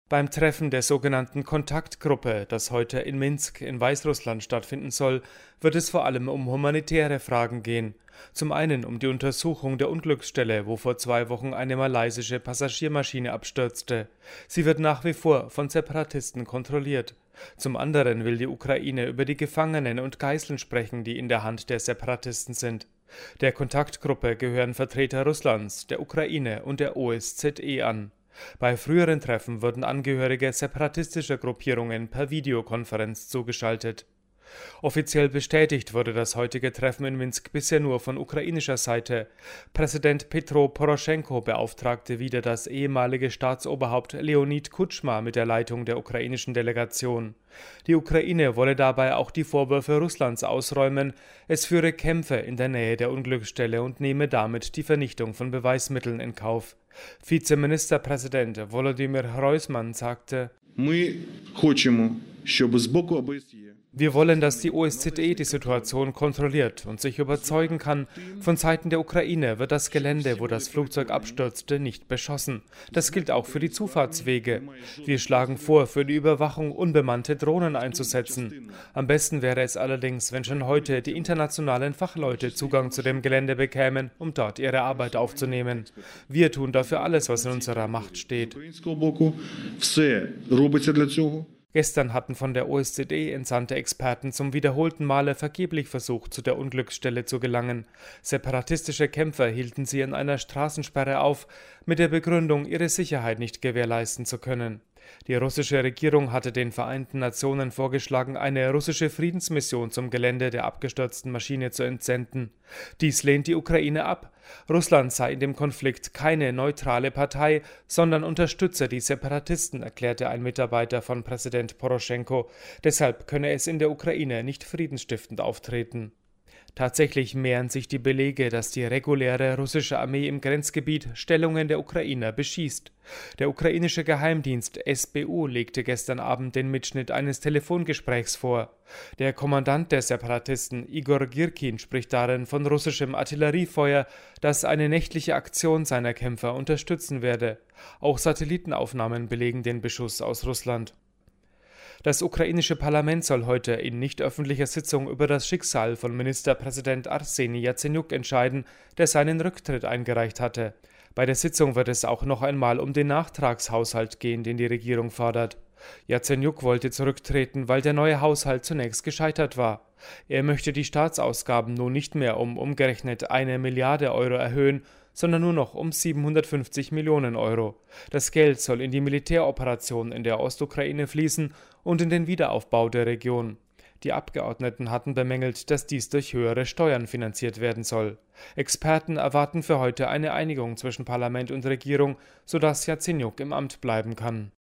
Beim Treffen der sogenannten Kontaktgruppe, das heute in Minsk in Weißrussland stattfinden soll, wird es vor allem um humanitäre Fragen gehen. Zum einen um die Untersuchung der Unglücksstelle, wo vor 2 Wochen eine malaysische Passagiermaschine abstürzte. Sie wird nach wie vor von Separatisten kontrolliert. Zum anderen will die Ukraine über die Gefangenen und Geiseln sprechen, die in der Hand der Separatisten sind. Der Kontaktgruppe gehören Vertreter Russlands, der Ukraine und der OSZE an. Bei früheren Treffen wurden Angehörige separatistischer Gruppierungen per Videokonferenz zugeschaltet. Offiziell bestätigt wurde das heutige Treffen in Minsk bisher nur von ukrainischer Seite. Präsident Petro Poroschenko beauftragte wieder das ehemalige Staatsoberhaupt Leonid Kutschma mit der Leitung der ukrainischen Delegation. Die Ukraine wolle dabei auch die Vorwürfe Russlands ausräumen, es führe Kämpfe in der Nähe der Unglücksstelle und nehme damit die Vernichtung von Beweismitteln in Kauf. Vizeministerpräsident Volodymyr Hrojsman sagte: Wir wollen, dass die OSZE die Situation kontrolliert und sich überzeugen kann, von Seiten der Ukraine wird das Gelände, wo das Flugzeug abstürzte, nicht beschossen. Das gilt auch für die Zufahrtswege. Wir schlagen vor, für die Überwachung unbemannte Drohnen einzusetzen. Am besten wäre es allerdings, wenn schon heute die internationalen Fachleute Zugang zu dem Gelände bekämen, um dort ihre Arbeit aufzunehmen. Wir tun dafür alles, was in unserer Macht steht. Gestern hatten von der OSZE entsandte Experten zum wiederholten Male vergeblich versucht, zu der Unglücksstelle zu gelangen. Separatistische Kämpfer hielten sie an einer Straßensperre auf, mit der Begründung, ihre Sicherheit nicht gewährleisten zu können. Die russische Regierung hatte den Vereinten Nationen vorgeschlagen, eine russische Friedensmission zum Gelände der abgestürzten Maschine zu entsenden. Dies lehnt die Ukraine ab. Russland sei in dem Konflikt keine neutrale Partei, sondern unterstütze die Separatisten, erklärte ein Mitarbeiter von Präsident Poroschenko. Deshalb könne es in der Ukraine nicht friedensstiftend auftreten. Tatsächlich mehren sich die Belege, dass die reguläre russische Armee im Grenzgebiet Stellungen der Ukrainer beschießt. Der ukrainische Geheimdienst SBU legte gestern Abend den Mitschnitt eines Telefongesprächs vor. Der Kommandant der Separatisten, Igor Girkin, spricht darin von russischem Artilleriefeuer, das eine nächtliche Aktion seiner Kämpfer unterstützen werde. Auch Satellitenaufnahmen belegen den Beschuss aus Russland. Das ukrainische Parlament soll heute in nicht öffentlicher Sitzung über das Schicksal von Ministerpräsident Arseni Jazenjuk entscheiden, der seinen Rücktritt eingereicht hatte. Bei der Sitzung wird es auch noch einmal um den Nachtragshaushalt gehen, den die Regierung fordert. Jazenjuk wollte zurücktreten, weil der neue Haushalt zunächst gescheitert war. Er möchte die Staatsausgaben nun nicht mehr um umgerechnet 1 Milliarde Euro erhöhen, sondern nur noch um 750 Millionen Euro. Das Geld soll in die Militäroperation in der Ostukraine fließen und in den Wiederaufbau der Region. Die Abgeordneten hatten bemängelt, dass dies durch höhere Steuern finanziert werden soll. Experten erwarten für heute eine Einigung zwischen Parlament und Regierung, sodass Jazenjuk im Amt bleiben kann.